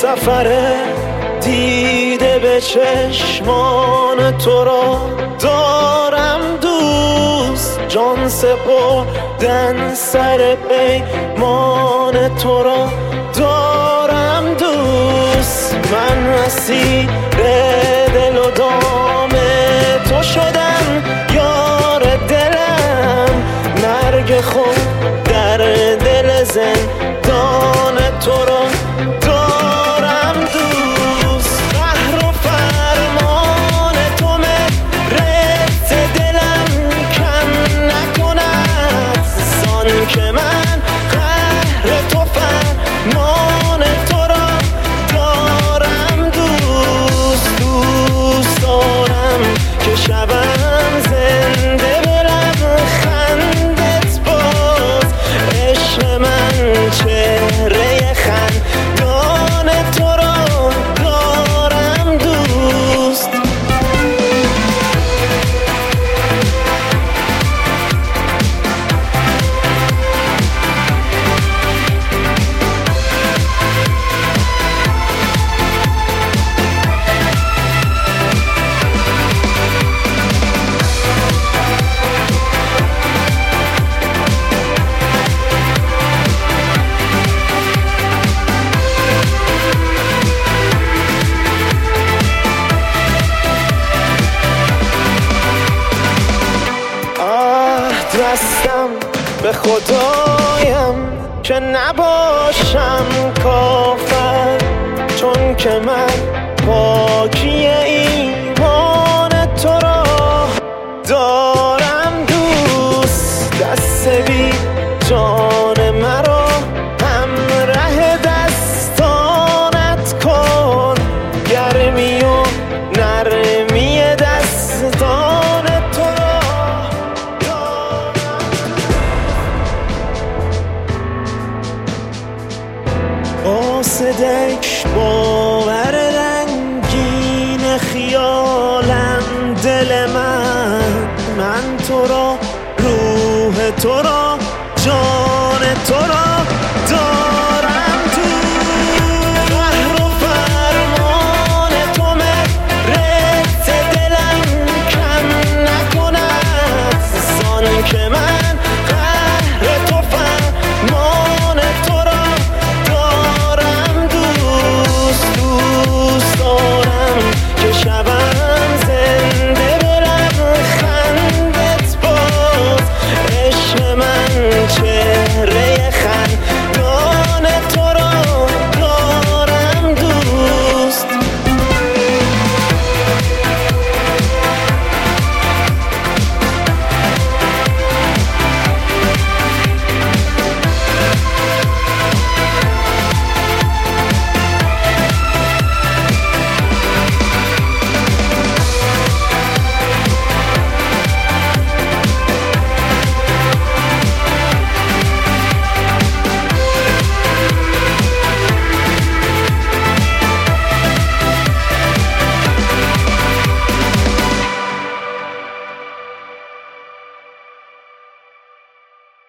سفره دیده به چشمان تو را دارم دوست، جان سپردن سر پیمان تو را دارم دوست. من اسیر دل و دام تو شدم یار دلم، مرگ خود در دل زندان تو را دارم دوست. قهر و فرمان تو مهرت دلم کم نکند، زان که من قهر تو فرمان تو را دارم دوست. دوست دارم که شبم زنده برم خندت باز، عشق من چهره خندان تو را دارم دوست. دستم به خدایم که نباشم کافر، چون که من پاکی ایمان تو را دارم دوست. دست بی جان مرا همراه دستانت کن، گرمی و نرمی دستان تو را قاصدک باور رنگین خیالم دل من تو را روح تو را